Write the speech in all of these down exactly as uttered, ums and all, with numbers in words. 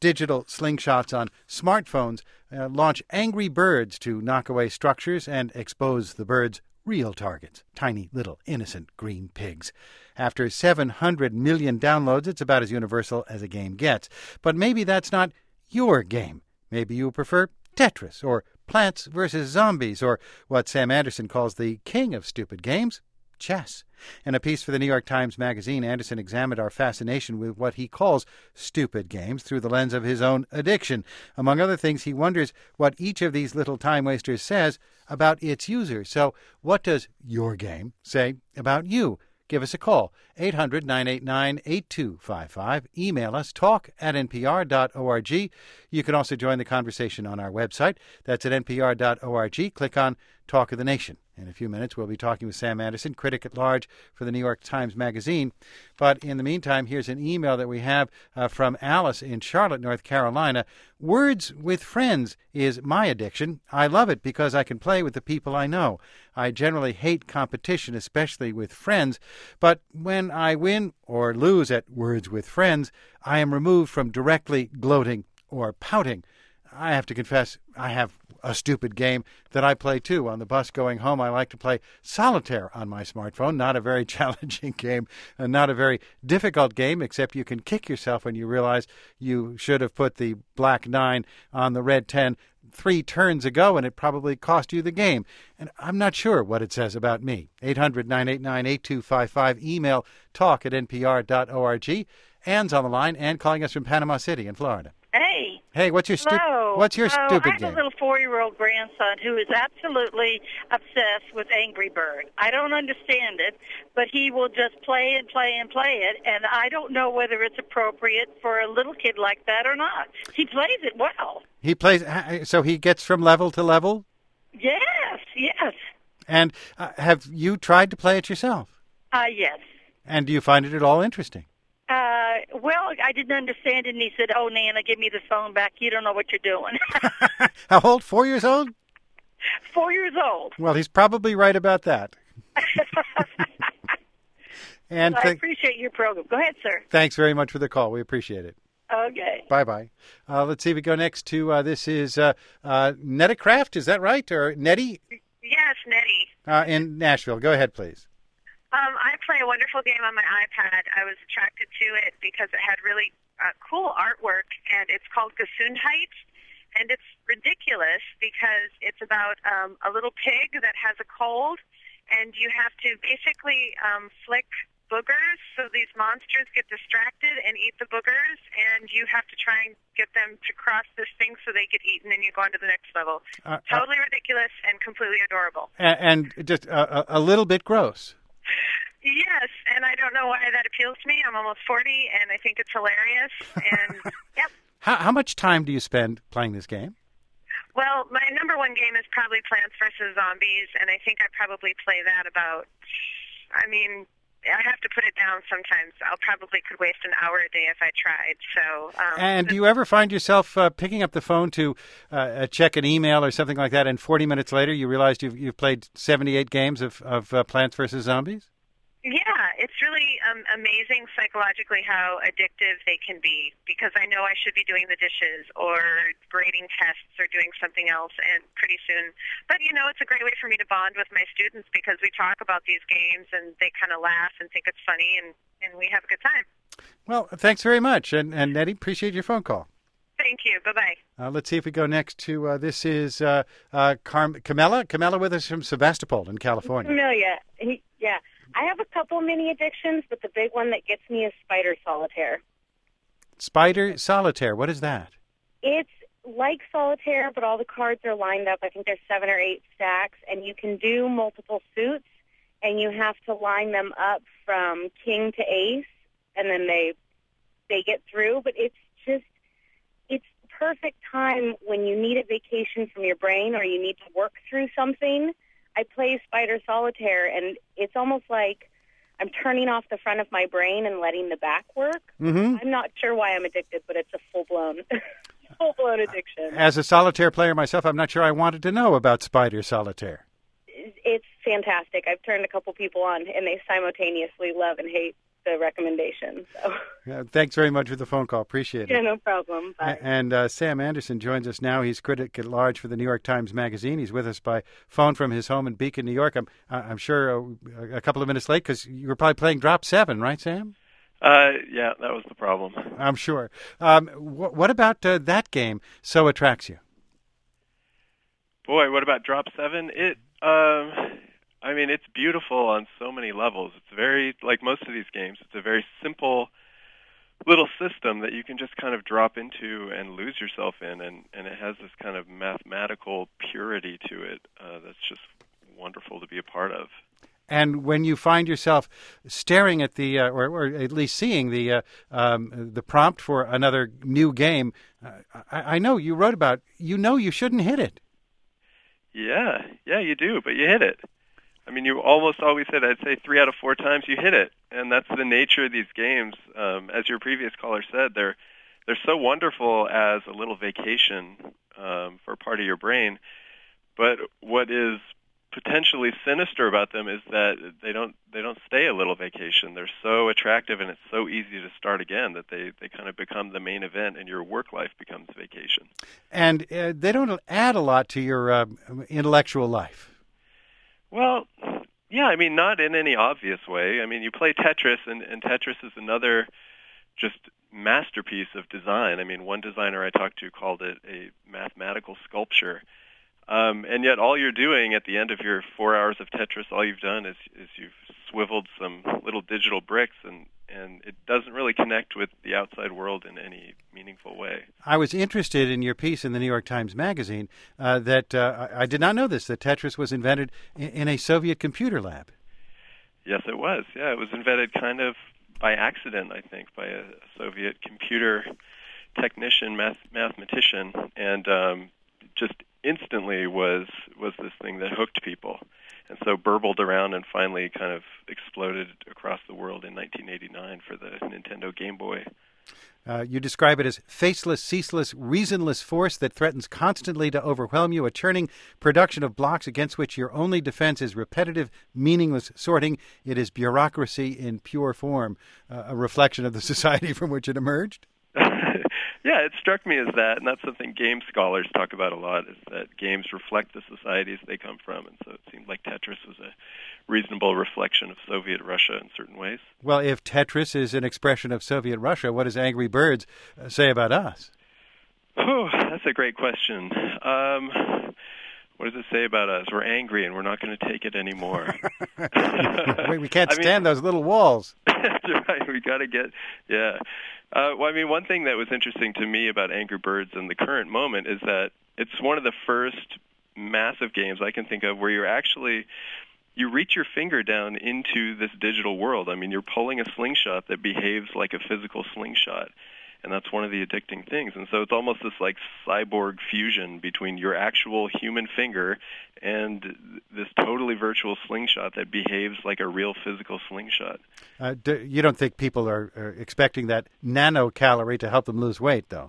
digital slingshots on smartphones uh, launch Angry Birds to knock away structures and expose the birds' real targets, tiny little innocent green pigs. After seven hundred million downloads, it's about as universal as a game gets. But maybe that's not your game. Maybe you prefer Tetris or Plants versus Zombies or what Sam Anderson calls the king of stupid games, chess. In a piece for the New York Times Magazine, Anderson examined our fascination with what he calls stupid games through the lens of his own addiction. Among other things, he wonders what each of these little time wasters says about its users. So what does your game say about you? Give us a call, eight hundred, nine eight nine, eight two five five. Email us, talk at n p r dot org. You can also join the conversation on our website. That's at n p r dot org. Click on Talk of the Nation. In a few minutes, we'll be talking with Sam Anderson, critic at large for the New York Times Magazine. But in the meantime, here's an email that we have uh, from Alice in Charlotte, North Carolina. Words with friends is my addiction. I love it because I can play with the people I know. I generally hate competition, especially with friends. But when I win or lose at Words with Friends, I am removed from directly gloating or pouting. I have to confess, I have a stupid game that I play, too. On the bus going home, I like to play solitaire on my smartphone. Not a very challenging game, and not a very difficult game, except you can kick yourself when you realize you should have put the black nine on the red ten three turns ago, and it probably cost you the game. And I'm not sure what it says about me. eight hundred, nine eight nine, eight two five five. Email talk at n p r dot org. Anne's on the line, Anne calling us from Panama City in Florida. Hey. Hey, what's your, stu- what's your Hello. stupid I have game? a little four-year-old grandson who is absolutely obsessed with Angry Bird. I don't understand it, but he will just play and play and play it, and I don't know whether it's appropriate for a little kid like that or not. He plays it well. He plays, so he gets from level to level? Yes, yes. And uh, have you tried to play it yourself? Uh, yes. And do you find it at all interesting? Uh, well, I didn't understand it, and he said, "Oh, Nana, give me the phone back. You don't know what you're doing." How old? Four years old? Four years old. Well, he's probably right about that. And well, I th- appreciate your program. Go ahead, sir. Thanks very much for the call. We appreciate it. Okay. Bye-bye. Uh, let's see if we go next to, uh, this is uh, uh, Netticraft, is that right? Or Nettie? Yes, Nettie. Uh, in Nashville. Go ahead, please. Um, I play a wonderful game on my iPad. I was attracted to it because it had really uh, cool artwork, and it's called Gesundheit, and it's ridiculous because it's about um, a little pig that has a cold, and you have to basically um, flick boogers, so these monsters get distracted and eat the boogers, and you have to try and get them to cross this thing so they get eaten, and you go on to the next level. Uh, totally uh, ridiculous and completely adorable. And, and just a, a little bit gross. Yes, and I don't know why that appeals to me. I'm almost forty, and I think it's hilarious. And yep. How, how much time do you spend playing this game? Well, my number one game is probably Plants versus Zombies, and I think I probably play that about, I mean, I have to put it down sometimes. I'll probably could waste an hour a day if I tried. So. Um, and do you ever find yourself uh, picking up the phone to uh, check an email or something like that, and forty minutes later you realized you've, you've played seventy-eight games of, of uh, Plants versus Zombies? Yeah, it's really um, amazing psychologically how addictive they can be, because I know I should be doing the dishes or grading tests or doing something else, and pretty soon. But, you know, it's a great way for me to bond with my students because we talk about these games and they kind of laugh and think it's funny, and, and we have a good time. Well, thanks very much. And, and Nettie, appreciate your phone call. Thank you. Bye-bye. Uh, let's see if we go next to, uh, this is uh, uh, Carm- Camilla. Camilla with us from Sebastopol in California. Familiar. Yeah. I have a couple mini addictions, but the big one that gets me is Spider Solitaire. Spider Solitaire. What is that? It's like Solitaire, but all the cards are lined up. I think there's seven or eight stacks, and you can do multiple suits, and you have to line them up from king to ace, and then they they get through. But it's just, it's perfect time when you need a vacation from your brain or you need to work through something. I play Spider Solitaire, and it's almost like I'm turning off the front of my brain and letting the back work. Mm-hmm. I'm not sure why I'm addicted, but it's a full-blown, full-blown addiction. As a solitaire player myself, I'm not sure I wanted to know about Spider Solitaire. It's fantastic. I've turned a couple people on, and they simultaneously love and hate. the recommendation. So. Yeah, thanks very much for the phone call. Appreciate it. Yeah, no problem. Bye. A- And uh, Sam Anderson joins us now. He's critic at large for the New York Times Magazine. He's with us by phone from his home in Beacon, New York. I'm, I'm sure uh, a couple of minutes late because you were probably playing Drop seven, right, Sam? Uh, yeah, that was the problem. I'm sure. Um, wh- what about uh, that game so attracts you? Boy, what about Drop seven? It, um, I mean, it's beautiful on so many levels. It's very, like most of these games, it's a very simple little system that you can just kind of drop into and lose yourself in, and, and it has this kind of mathematical purity to it uh, that's just wonderful to be a part of. And when you find yourself staring at the, uh, or, or at least seeing the uh, um, the prompt for another new game, uh, I, I know you wrote about, you know you shouldn't hit it. Yeah, yeah, you do, but you hit it. I mean, you almost always hit it. I'd say three out of four times you hit it, and that's the nature of these games. Um, as your previous caller said, they're they're so wonderful as a little vacation um, for part of your brain. But what is potentially sinister about them is that they don't they don't stay a little vacation. They're so attractive, and it's so easy to start again that they, they kind of become the main event, and your work life becomes vacation. And uh, they don't add a lot to your uh, intellectual life. Well, yeah, I mean, not in any obvious way. I mean, you play Tetris, and, and Tetris is another just masterpiece of design. I mean, one designer I talked to called it a mathematical sculpture. Um, and yet all you're doing at the end of your four hours of Tetris, all you've done is, is you've swiveled some little digital bricks, and, and it doesn't really connect with the outside world in any meaningful way. I was interested in your piece in the New York Times Magazine uh, that uh, I did not know this, that Tetris was invented in, in a Soviet computer lab. Yes, it was. Yeah, it was invented kind of by accident, I think, by a Soviet computer technician, math, mathematician, and um, just instantly was was this thing that hooked people, and so burbled around and finally kind of exploded across the world in nineteen eighty-nine for the Nintendo Game Boy. Uh, you describe it as faceless, ceaseless, reasonless force that threatens constantly to overwhelm you, a churning production of blocks against which your only defense is repetitive, meaningless sorting. It is bureaucracy in pure form, uh, a reflection of the society from which it emerged. Yeah, it struck me as that, and that's something game scholars talk about a lot, is that games reflect the societies they come from, and so it seemed like Tetris was a reasonable reflection of Soviet Russia in certain ways. Well, if Tetris is an expression of Soviet Russia, what does Angry Birds uh, say about us? Oh, that's a great question. Um, what does it say about us? We're angry, and we're not going to take it anymore. we, we can't I stand mean, those little walls. That's right. We got to get, yeah. Uh, well, I mean, one thing that was interesting to me about Angry Birds in the current moment is that it's one of the first massive games I can think of where you're actually, you reach your finger down into this digital world. I mean, you're pulling a slingshot that behaves like a physical slingshot, and that's one of the addicting things. And so it's almost this like cyborg fusion between your actual human finger and this totally virtual slingshot that behaves like a real physical slingshot. Uh, do, you don't think people are, are expecting that nanocalorie to help them lose weight, though?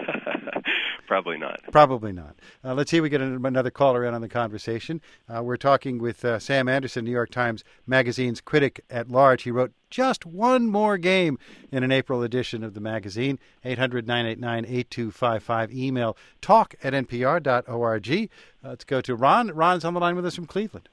Probably not. Probably not. Uh, let's see if we get another caller in on the conversation. Uh, we're talking with uh, Sam Anderson, New York Times Magazine's critic at large. He wrote just one more game in an April edition of the magazine. eight hundred, nine eight nine, eight two five five. Email talk at n p r dot org. Uh, let's go to Ron. Ron's on the line with us from Cleveland.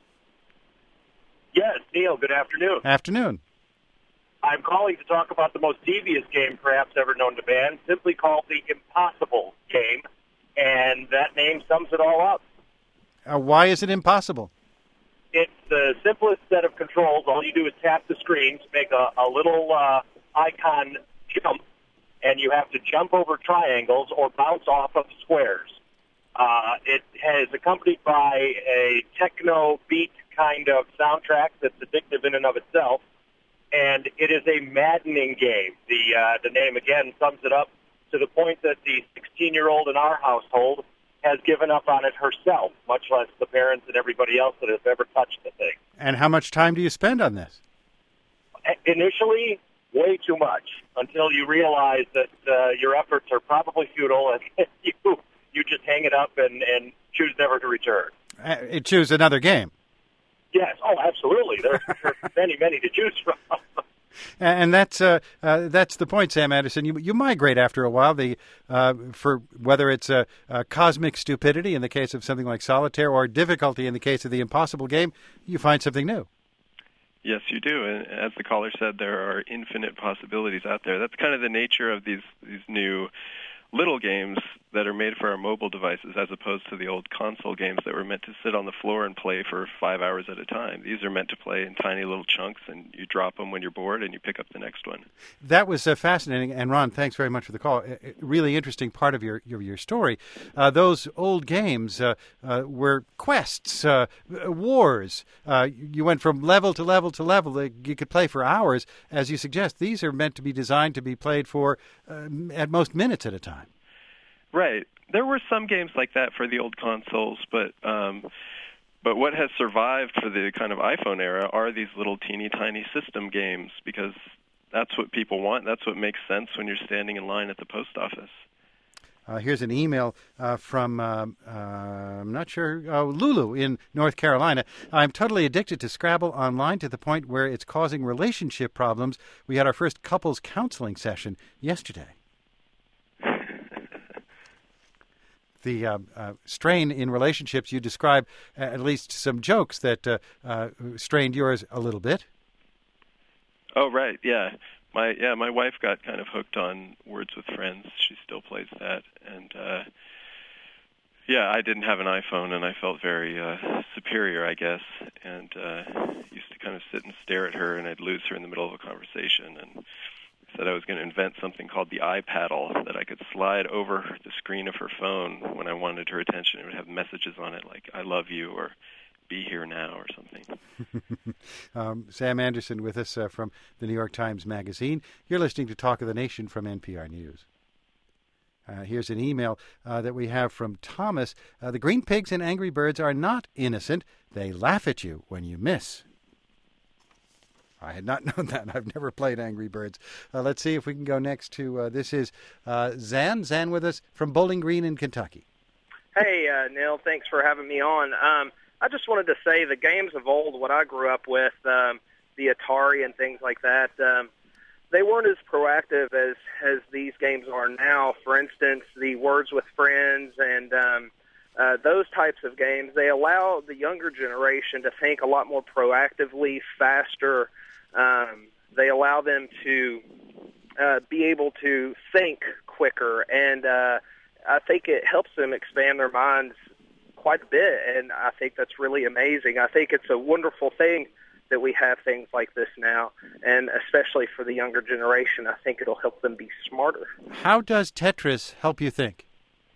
Yes, Neil, good afternoon. Afternoon. I'm calling to talk about the most devious game perhaps ever known to man, simply called the Impossible game, and that name sums it all up. Uh, why is it impossible? It's the simplest set of controls. All you do is tap the screen to make a, a little uh, icon jump, and you have to jump over triangles or bounce off of squares. Uh, it is accompanied by a techno beat kind of soundtrack that's addictive in and of itself. And it is a maddening game. The uh, the name, again, sums it up to the point that the sixteen-year-old in our household has given up on it herself, much less the parents and everybody else that has ever touched the thing. And how much time do you spend on this? Initially, way too much, until you realize that uh, your efforts are probably futile, and you you just hang it up and, and choose never to return. Uh, choose another game. Yes, oh, absolutely. There are many, many to choose from. And that's uh, uh, that's the point, Sam Anderson. You you migrate after a while. The uh, for whether it's a, a cosmic stupidity in the case of something like solitaire, or difficulty in the case of the impossible game, you find something new. Yes, you do. And as the caller said, there are infinite possibilities out there. That's kind of the nature of these these new little games that are made for our mobile devices, as opposed to the old console games that were meant to sit on the floor and play for five hours at a time. These are meant to play in tiny little chunks, and you drop them when you're bored, and you pick up the next one. That was uh, fascinating. And Ron, thanks very much for the call. A really interesting part of your your, your story. Uh, those old games uh, uh, were quests, uh, wars. Uh, you went from level to level to level. You could play for hours. As you suggest, these are meant to be designed to be played for uh, at most minutes at a time. Right. There were some games like that for the old consoles, but um, but what has survived for the kind of iPhone era are these little teeny tiny system games, because that's what people want. That's what makes sense when you're standing in line at the post office. Uh, here's an email uh, from, uh, uh, I'm not sure, uh, Lulu in North Carolina. I'm totally addicted to Scrabble online to the point where it's causing relationship problems. We had our first couples counseling session yesterday. The uh, uh, strain in relationships, you describe uh, at least some jokes that uh, uh, strained yours a little bit. Oh, right, yeah. My yeah, my wife got kind of hooked on Words with Friends. She still plays that. And, uh, yeah, I didn't have an iPhone, and I felt very uh, superior, I guess, and uh, used to kind of sit and stare at her, and I'd lose her in the middle of a conversation, and said I was going to invent something called the iPaddle, that I could slide over the screen of her phone when I wanted her attention. It would have messages on it like, I love you, or be here now, or something. um, Sam Anderson with us uh, from the New York Times Magazine. You're listening to Talk of the Nation from N P R News. Uh, here's an email uh, that we have from Thomas. Uh, the green pigs and Angry Birds are not innocent. They laugh at you when you miss. I had not known that. I've never played Angry Birds. Uh, let's see if we can go next to, uh, this is uh, Zan. Zan with us from Bowling Green in Kentucky. Hey, uh, Neil. Thanks for having me on. Um, I just wanted to say the games of old, what I grew up with, um, the Atari and things like that, um, they weren't as proactive as, as these games are now. For instance, the Words with Friends and um, uh, those types of games, they allow the younger generation to think a lot more proactively, faster. Um, they allow them to uh, be able to think quicker, and uh, I think it helps them expand their minds quite a bit, and I think that's really amazing. I think it's a wonderful thing that we have things like this now, and especially for the younger generation, I think it'll help them be smarter. How does Tetris help you think?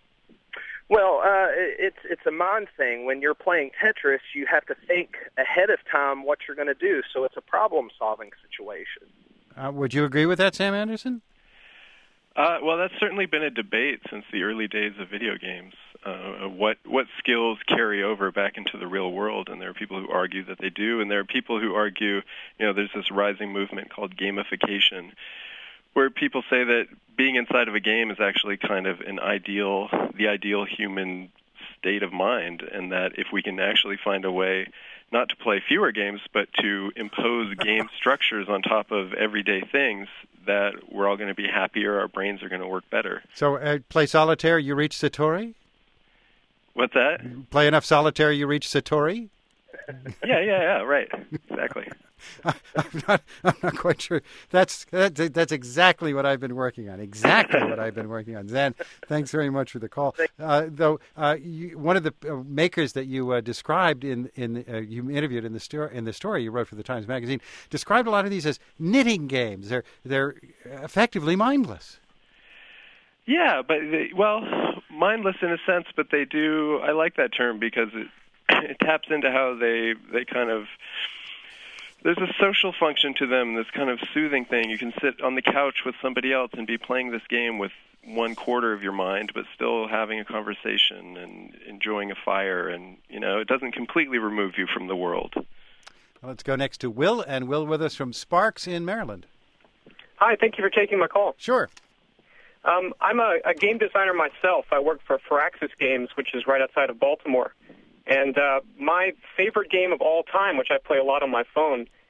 Well, uh, it's it's a mind thing. When you're playing Tetris, you have to think ahead of time what you're going to do, so it's a problem-solving situation. Uh, would you agree with that, Sam Anderson? Uh, well, that's certainly been a debate since the early days of video games. Uh, what what skills carry over back into the real world, and there are people who argue that they do, and there are people who argue, you know, there's this rising movement called gamification, where people say that being inside of a game is actually kind of an ideal, the ideal human state of mind, and that if we can actually find a way not to play fewer games, but to impose game structures on top of everyday things, that we're all going to be happier, our brains are going to work better. So uh, play solitaire, you reach Satori? What's that? Play enough solitaire, you reach Satori? yeah, yeah, yeah, right. Exactly. I'm not, I'm not quite sure. That's, that's that's exactly what I've been working on. Exactly what I've been working on. Zan, thanks very much for the call. Uh, though uh, you, one of the uh, makers that you uh, described in in uh, you interviewed in the story in the story you wrote for the Times Magazine described a lot of these as knitting games. They're they're effectively mindless. Yeah, but they, well, mindless in a sense, but they do. I like that term because it it taps into how they they kind of. There's a social function to them, this kind of soothing thing. You can sit on the couch with somebody else and be playing this game with one quarter of your mind, but still having a conversation and enjoying a fire. And, you know, it doesn't completely remove you from the world. Well, let's go next to Will, and Will with us from Sparks in Maryland. Hi, thank you for taking my call. Sure. Um, I'm a, a game designer myself. I work for Firaxis Games, which is right outside of Baltimore. And uh, my favorite game of all time, which I play a lot on my phone,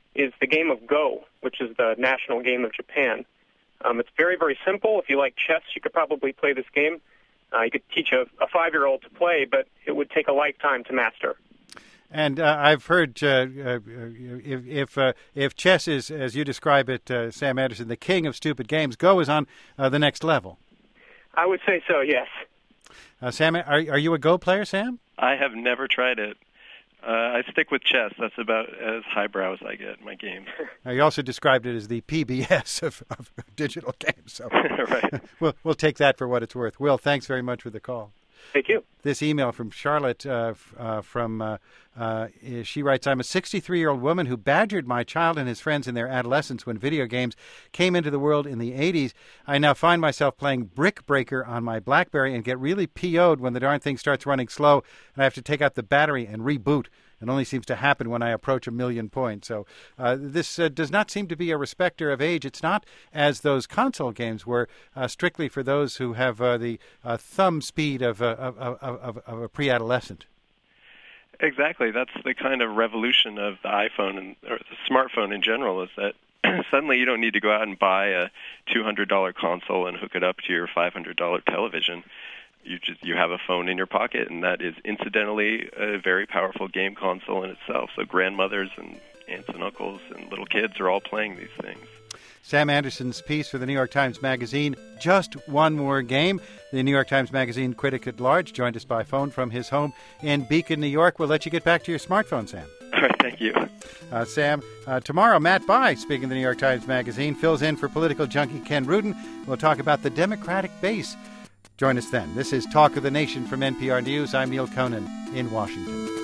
is the game of Go, which is the national game of Japan. Um, it's very, very simple. If you like chess, you could probably play this game. Uh, you could teach a, a five-year-old to play, but it would take a lifetime to master. And uh, I've heard uh, uh, if if, uh, if chess is, as you describe it, uh, Sam Anderson, the king of stupid games, Go is on uh, the next level. I would say so, yes. Uh, Sam, are, are you a Go player, Sam? I have never tried it. Uh, I stick with chess. That's about as highbrow as I get in my games. Uh, you also described it as the P B S of, of digital games. So right. we'll, we'll take that for what it's worth. Will, thanks very much for the call. Thank you. This email from Charlotte uh, uh, from uh, uh, she writes, I'm a sixty-three-year-old woman who badgered my child and his friends in their adolescence when video games came into the world in the eighties. I now find myself playing Brick Breaker on my BlackBerry and get really P O'd when the darn thing starts running slow and I have to take out the battery and reboot. It only seems to happen when I approach a million points. So uh, this uh, does not seem to be a respecter of age. It's not as those console games were uh, strictly for those who have uh, the uh, thumb speed of, uh, of, of, of, of a pre-adolescent. Exactly. That's the kind of revolution of the iPhone and or the smartphone in general, is that suddenly you don't need to go out and buy a two hundred dollars console and hook it up to your five hundred dollars television. You just you have a phone in your pocket, and that is incidentally a very powerful game console in itself. So grandmothers and aunts and uncles and little kids are all playing these things. Sam Anderson's piece for the New York Times Magazine, Just One More Game. The New York Times Magazine critic at large joined us by phone from his home in Beacon, New York. We'll let you get back to your smartphone, Sam. All right, thank you. Uh, Sam, uh, tomorrow, Matt Bai, speaking of the New York Times Magazine, fills in for political junkie Ken Rudin. We'll talk about the Democratic base. Join us then. This is Talk of the Nation from N P R News. I'm Neil Conan in Washington.